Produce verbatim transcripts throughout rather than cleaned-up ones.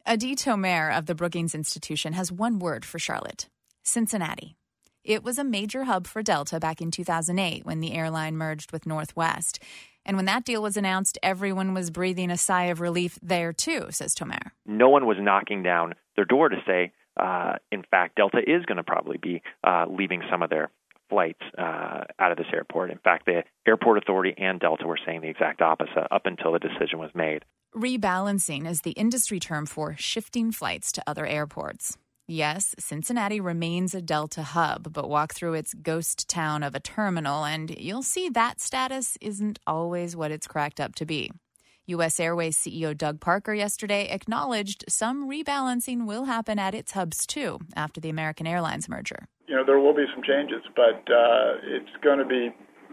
Adi Tomer of the Brookings Institution has one word for Charlotte: Cincinnati. It was a major hub for Delta back in two thousand eight when the airline merged with Northwest. And when that deal was announced, everyone was breathing a sigh of relief there, too, says Tomer. No one was knocking down their door to say, uh, in fact, Delta is going to probably be uh, leaving some of their flights uh, out of this airport. In fact, the airport authority and Delta were saying the exact opposite up until the decision was made. Rebalancing is the industry term for shifting flights to other airports. Yes, Cincinnati remains a Delta hub, but walk through its ghost town of a terminal and you'll see that status isn't always what it's cracked up to be. U S Airways C E O Doug Parker yesterday acknowledged some rebalancing will happen at its hubs, too, after the American Airlines merger. You know, there will be some changes, but uh, it's going to be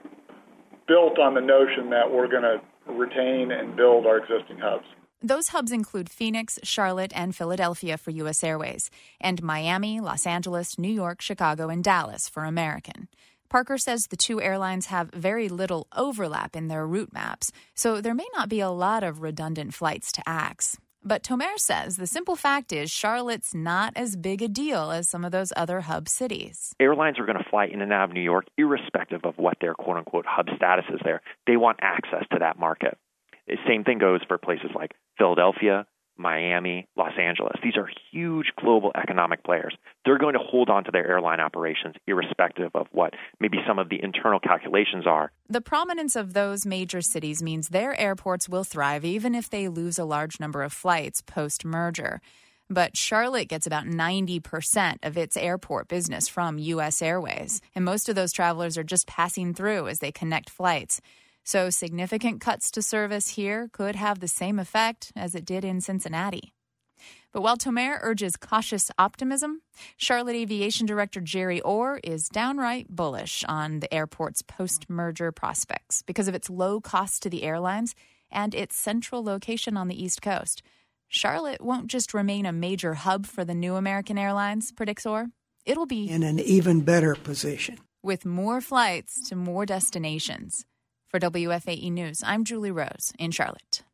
built on the notion that we're going to retain and build our existing hubs. Those hubs include Phoenix, Charlotte, and Philadelphia for U S Airways, and Miami, Los Angeles, New York, Chicago, and Dallas for American. Parker says the two airlines have very little overlap in their route maps, so there may not be a lot of redundant flights to Axe. But Tomer says the simple fact is Charlotte's not as big a deal as some of those other hub cities. Airlines are going to fly in and out of New York irrespective of what their quote-unquote hub status is there. They want access to that market. The same thing goes for places like Philadelphia, Miami, Los Angeles. These are huge global economic players. They're going to hold on to their airline operations irrespective of what maybe some of the internal calculations are. The prominence of those major cities means their airports will thrive even if they lose a large number of flights post-merger. But Charlotte gets about ninety percent of its airport business from U S Airways, and most of those travelers are just passing through as they connect flights. So significant cuts to service here could have the same effect as it did in Cincinnati. But while Tomer urges cautious optimism, Charlotte Aviation Director Jerry Orr is downright bullish on the airport's post-merger prospects because of its low cost to the airlines and its central location on the East Coast. Charlotte won't just remain a major hub for the new American Airlines, predicts Orr. It'll be in an even better position, with more flights to more destinations. For W F A E News, I'm Julie Rose in Charlotte.